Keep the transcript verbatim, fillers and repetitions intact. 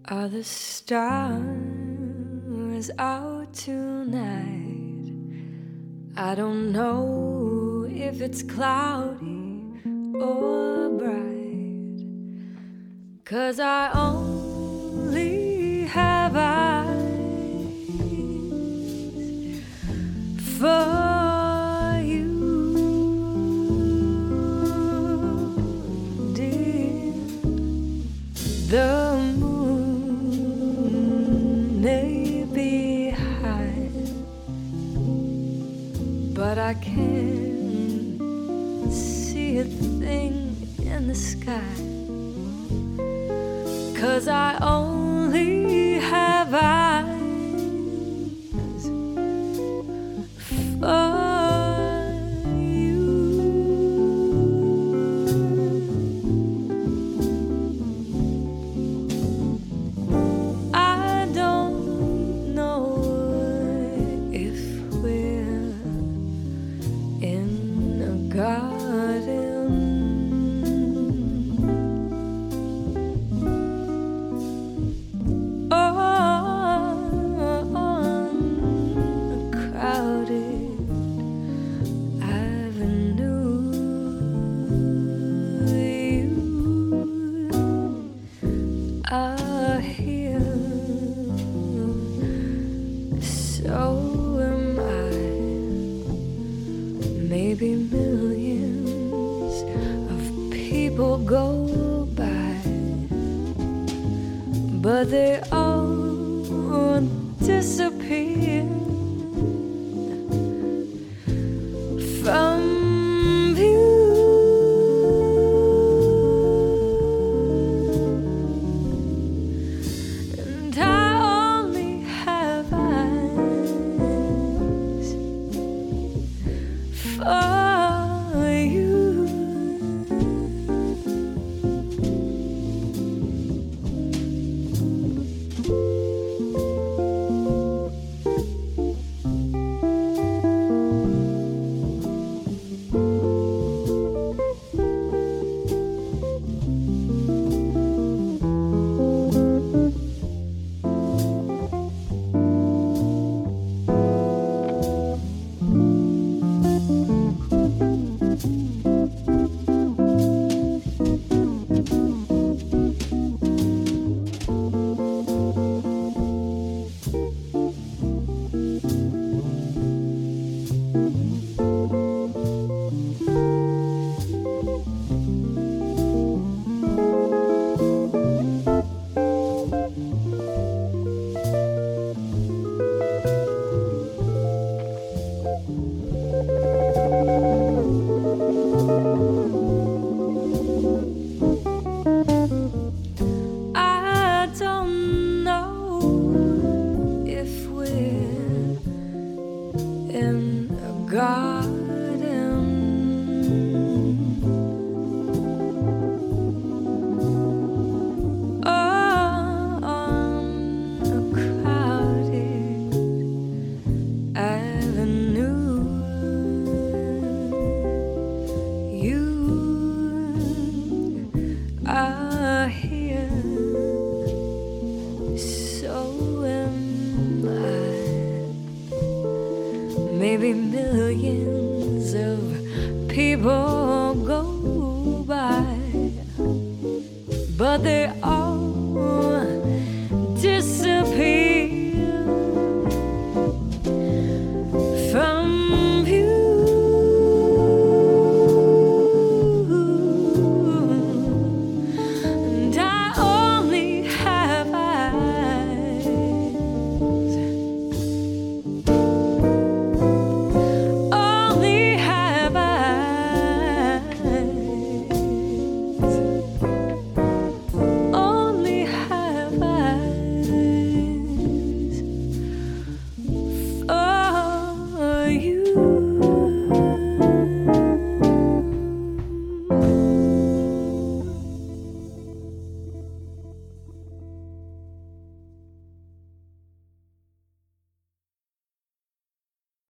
Are the stars out tonight? I don't know if it's cloudy or bright, 'cause I only have eyes for you, dear. The may be high, but I can't see a thing in the sky, 'cause I only have eyes for garden, or on a crowded avenue. You are here, so am I. Maybe millions of people go by, but they all disappear from view. And I only have eyes for in a garden, or on a crowded avenue. You are here, so am I. Maybe millions of people go by, but they are